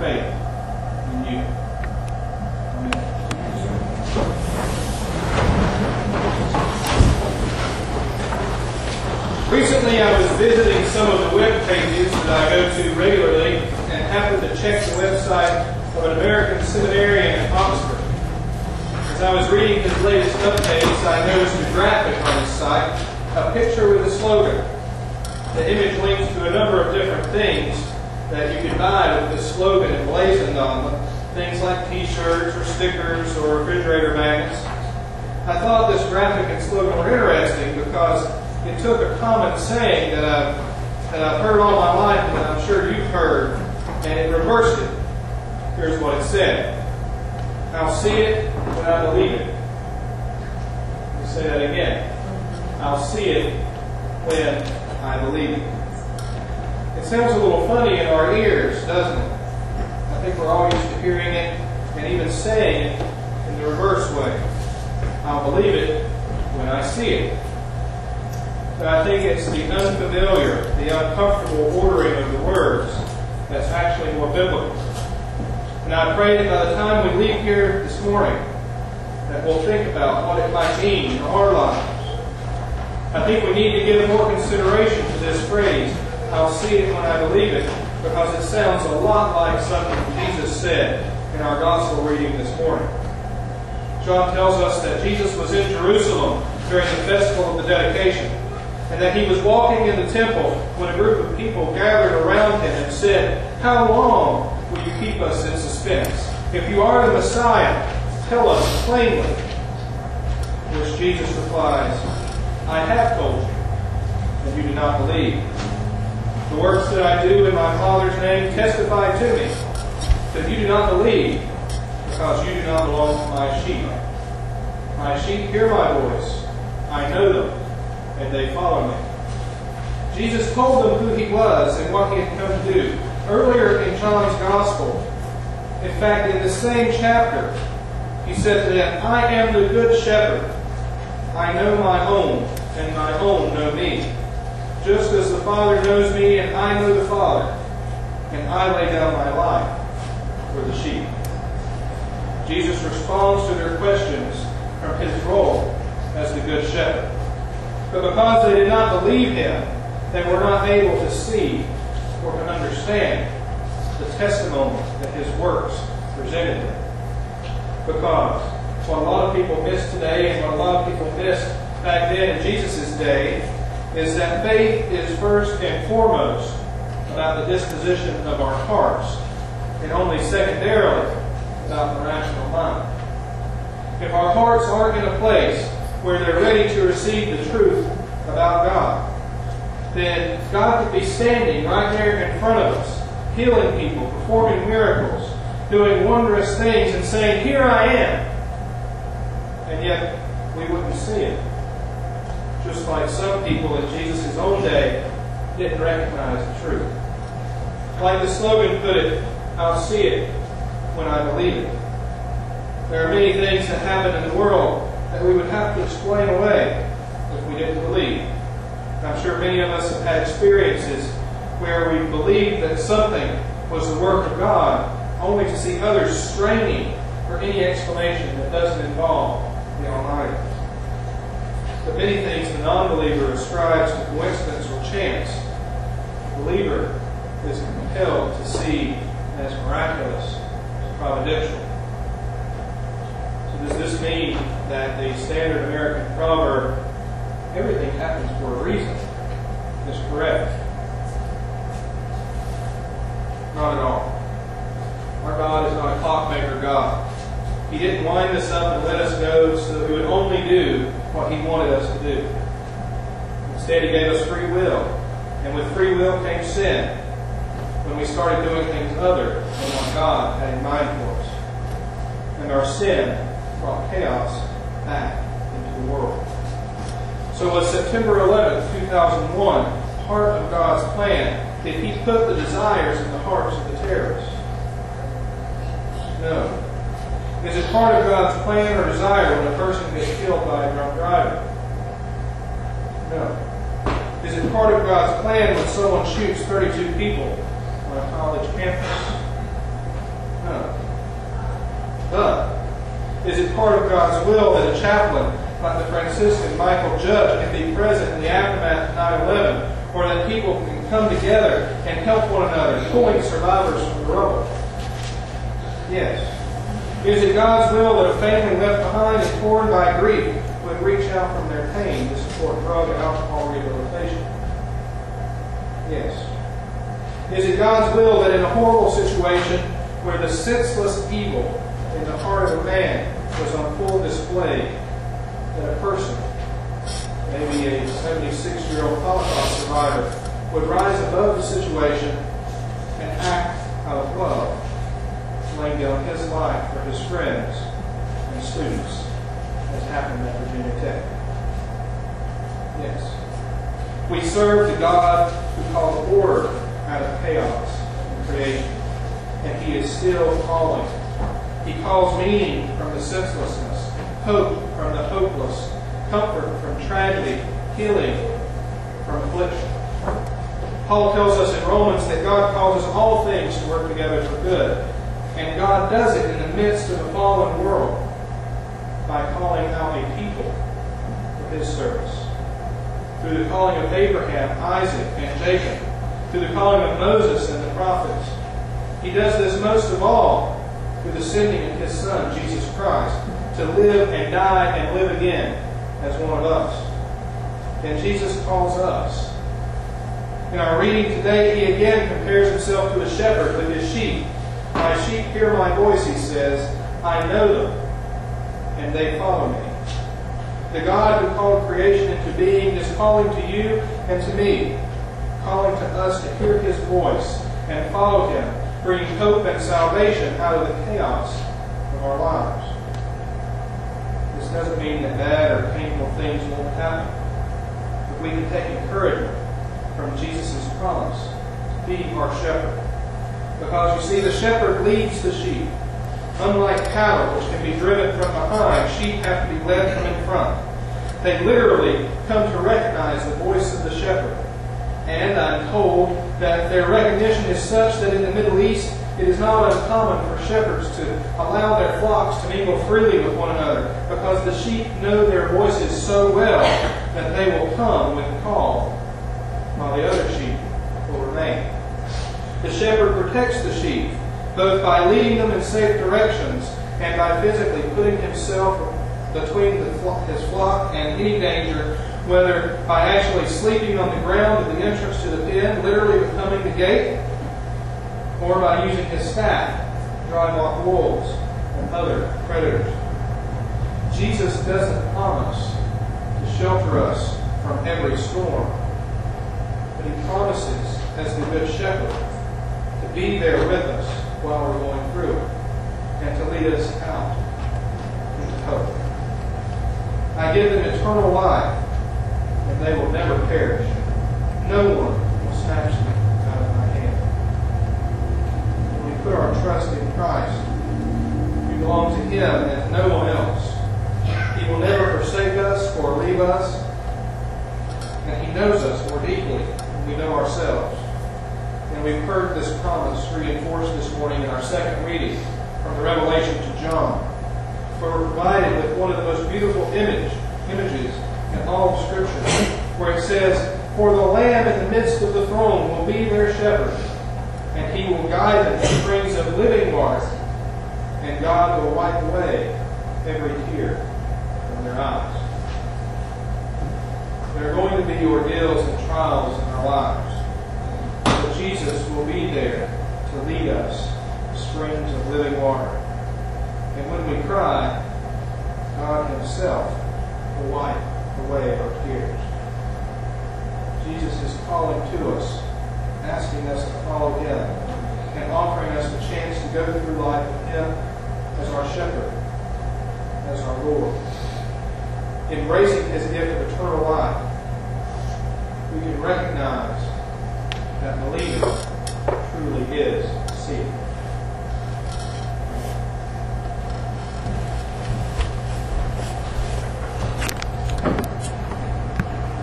faith in you. Amen. Recently I was visiting some of the web pages that I go to regularly and happened to check the website of an American seminarian in Oxford. As I was reading his latest updates, I noticed a graphic on his site, a picture with a slogan. The image links to a number of different things that you could buy with this slogan emblazoned on them, things like t-shirts or stickers or refrigerator magnets. I thought this graphic and slogan were interesting because it took a common saying that I've heard all my life and that I'm sure you've heard, and it reversed it. Here's what it said. I'll see it when I believe it. Let me say that again. I'll see it when I believe it. It sounds a little funny in our ears, doesn't it? I think we're all used to hearing it and even saying it in the reverse way. I'll believe it when I see it. But I think it's the unfamiliar, the uncomfortable ordering of the words that's actually more biblical. And I pray that by the time we leave here this morning, that we'll think about what it might mean in our lives. I think we need to give more consideration to this phrase, I'll see it when I believe it, because it sounds a lot like something Jesus said in our gospel reading this morning. John tells us that Jesus was in Jerusalem during the festival of the dedication, and that he was walking in the temple when a group of people gathered around him and said, "How long will you keep us in suspense? If you are the Messiah, tell us plainly." To which Jesus replies, "I have told you, and you do not believe. The works that I do in my Father's name testify to me, but you do not believe, because you do not belong to my sheep. My sheep hear my voice. I know them, and they follow me." Jesus told them who he was and what he had come to do earlier in John's Gospel. In fact, in the same chapter, he said to them, "I am the good shepherd. I know my own, and my own know me. Just as the Father knows me, and I know the Father, and I lay down my life for the sheep." Jesus responds to their questions from his role as the good shepherd. But because they did not believe him, they were not able to see or to understand the testimony that his works presented them. Because what a lot of people miss today, and what a lot of people missed back then in Jesus' day, is that faith is first and foremost about the disposition of our hearts, and only secondarily about the rational mind. If our hearts aren't in a place where they're ready to receive the truth about God, then God could be standing right there in front of us, healing people, performing miracles, doing wondrous things, and saying, "Here I am." And yet, we wouldn't see it. Just like some people in Jesus' own day didn't recognize the truth. Like the slogan put it, "I'll see it when I believe it." There are many things that happen in the world that we would have to explain away if we didn't believe. I'm sure many of us have had experiences where we believed that something was the work of God, only to see others straining for any explanation that doesn't involve the Almighty. But many things the non-believer ascribes to coincidence or chance, the believer is compelled to see as miraculous, as providential. So does this mean that the standard American proverb, "Everything happens for a reason," is correct? Not at all. Our God is not a clockmaker God. He didn't wind us up and let us go so that we would only do what he wanted us to do. Instead, he gave us free will. And with free will came sin, when we started doing things other than what God had in mind for us. And our sin brought chaos back into the world. So was September 11th, 2001 part of God's plan? Did he put the desires in the hearts of the terrorists? No. Is it part of God's plan or desire when a person gets killed by a drunk driver? No. Is it part of God's plan when someone shoots 32 people on a college campus? No. But is it part of God's will that a chaplain like the Franciscan Michael Judge can be present in the aftermath of 9/11, or that people can come together and help one another, pulling survivors from the rubble? Yes. Is it God's will that a family left behind and torn by grief would reach out from their pain to support drug and alcohol rehabilitation? Yes. Is it God's will that in a horrible situation where the senseless evil in the heart of a man was on full display, that a person, maybe a 76-year-old Holocaust survivor, would rise above the situation and act out of love, laying down his life for his friends and students, as happened at Virginia Tech? Yes. We serve the God who called order out of chaos in creation, and He is still calling. He calls meaning from the senselessness, hope from the hopeless, comfort from tragedy, healing from affliction. Paul tells us in Romans that God causes all things to work together for good, and God does it in the midst of a fallen world by calling out a people for His service. Through the calling of Abraham, Isaac, and Jacob, through the calling of Moses and the prophets. He does this most of all through the sending of His Son, Jesus Christ, to live and die and live again as one of us. And Jesus calls us. In our reading today, He again compares Himself to a shepherd with His sheep. My sheep hear my voice, He says. I know them, and they follow me. The God who called creation into being is calling to you and to me, calling to us to hear His voice and follow Him, bringing hope and salvation out of the chaos of our lives. This doesn't mean that bad or painful things won't happen, but we can take encouragement from Jesus' promise to be our shepherd. Because you see, the shepherd leads the sheep. Unlike cattle, which can be driven from behind, sheep have to be led from in front. They literally come to recognize the voice of the shepherd. And I'm told that their recognition is such that in the Middle East, it is not uncommon for shepherds to allow their flocks to mingle freely with one another, because the sheep know their voices so well that they will come when called, while the other sheep will remain. The shepherd protects the sheep, both by leading them in safe directions and by physically putting himself between his flock and any danger, whether by actually sleeping on the ground at the entrance to the pen, literally becoming the gate, or by using his staff to drive off wolves and other predators. Jesus doesn't promise to shelter us from every storm, but He promises, as the Good Shepherd, to be there with us while we're going through it, and to lead us out into hope. I give them eternal life, and they will never perish. No one will snatch them out of my hand. When we put our trust in Christ, we belong to Him and no one else. He will never forsake us or leave us, and He knows us more deeply than we know ourselves. And we've heard this promise reinforced this morning in our second reading from the Revelation to John, where we're provided with one of the most beautiful images in all of Scripture, where it says, "For the Lamb in the midst of the throne will be their shepherd, and He will guide them to springs of living water, and God will wipe away every tear from their eyes." There are going to be ordeals and trials in our lives, but Jesus will be there to lead us to springs of living water. And when we cry, God Himself will wipe away our tears. Jesus is calling to us, asking us to follow Him, and offering us the chance to go through life with Him as our shepherd, as our Lord. Embracing His gift of eternal life, we can recognize that believing truly is seeing.